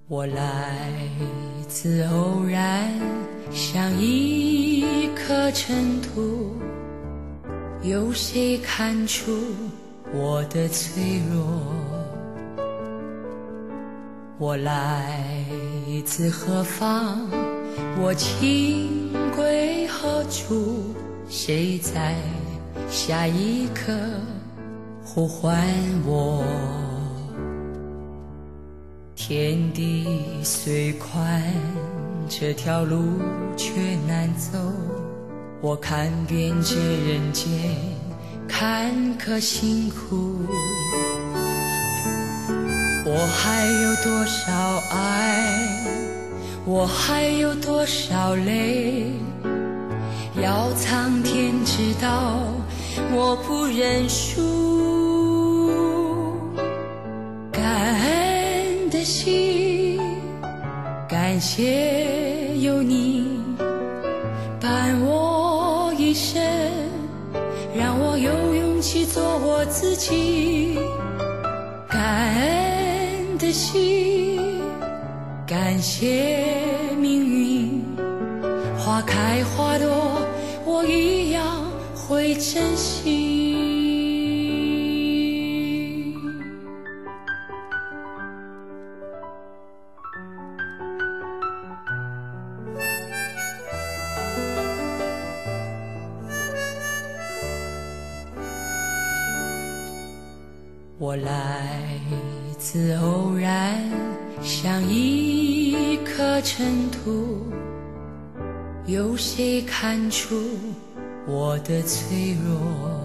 我来自偶然，像一颗尘土，有谁看出我的脆弱？我来自何方？我情归何处？谁在下一刻呼唤我？天地虽宽，这条路却难走。我看遍这人间坎坷辛苦，我还有多少爱，我还有多少泪，要苍天知道，我不认输。感恩的心，感谢有你伴我一生，让我有勇气做我自己。感恩的心，感谢命运，花开花落，我一样会珍惜。我来自偶然，像一颗尘土，有谁看出我的脆弱？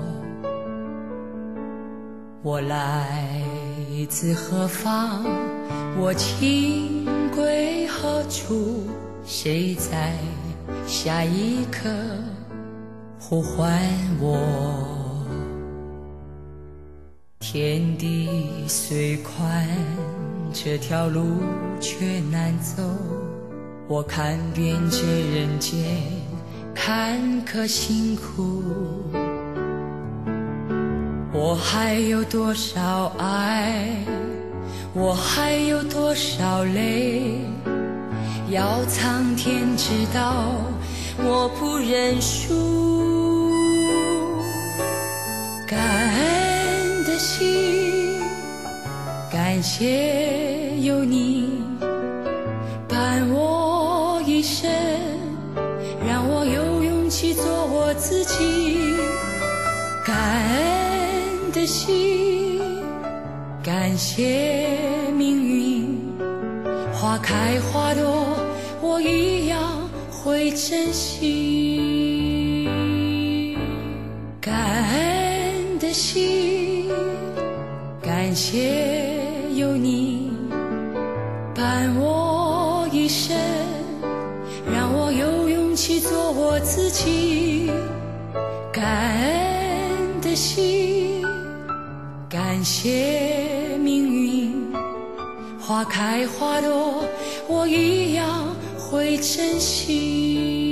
我来自何方？我情归何处？谁在下一刻呼唤我？天地虽宽，这条路却难走。我看遍这人间坎坷辛苦，我还有多少爱，我还有多少泪，要苍天知道，我不认输。感恩的心，感谢有你伴我一生，让我有勇气做我自己。感恩的心，感谢命运，花开花落，我一样会珍惜。感恩的心，感谢有你伴我一生，让我有勇气做我自己。感恩的心，感谢命运，花开花落，我一样会珍惜。